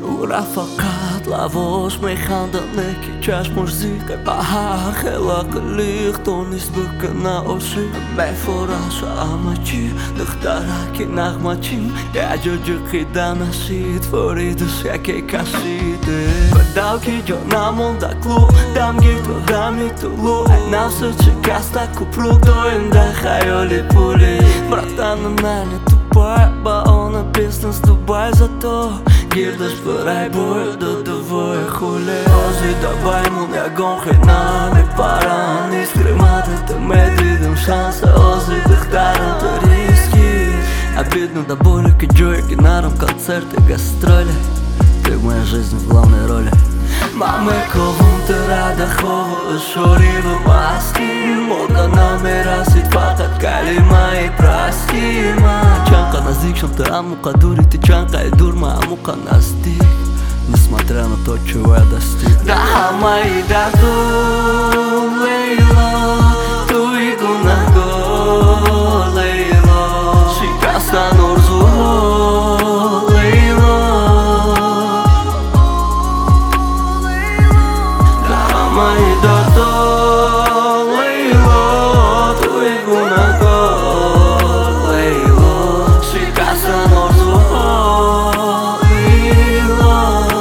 ורה faqat lavosh mekhandane ki chashmosh zikhe bahar khelak lichtonis bukna oshi meforash amachi dukhtara ki naghmachim yajoju khidanasit foridus yake kaside badal ki jonamon da klu dam gito damitulu nafsu chikasta kuprug doinda khayoli puli bratан nani тупая ба она business Дубай зато Girdash për aj bërë do të vëj khule Ozi da bajmun ja gon khina me para Nis krematën të me dridëm shanse Ozi dëhtarën të riski А бедно да боли киджой Генаром концерты, гастроли Ты моя жизнь в главной роли Маме ковым të rada khovë Shorive maski Moda namera si t'fakat kalima I praskima Чанка наzik shumë të амука дури Ты чанка и дурма амука настиг Несмотря на то, чего я достиг Да мои даду Лейла Туй гунаго Лейла Шикаса нурзу Лейла Мои даду Лейла Туй гунаго Лейла Шикаса нурзу Лейла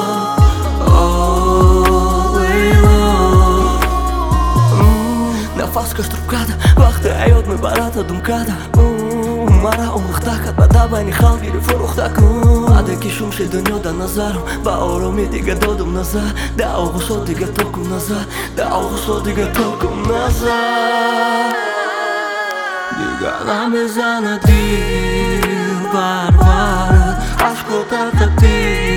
Nefas kështrupkata Vakti ajot me barata dumkata Mara umëkhtakat Bada bajni khalgiri furukhtak Ade ki shumë shi dënjo da nazarum Ba oromi diga dodum nazar Da o gusot diga tokum nazar Da o gusot diga tokum nazar Diga na mezana dil Barbarët Ashko të të ti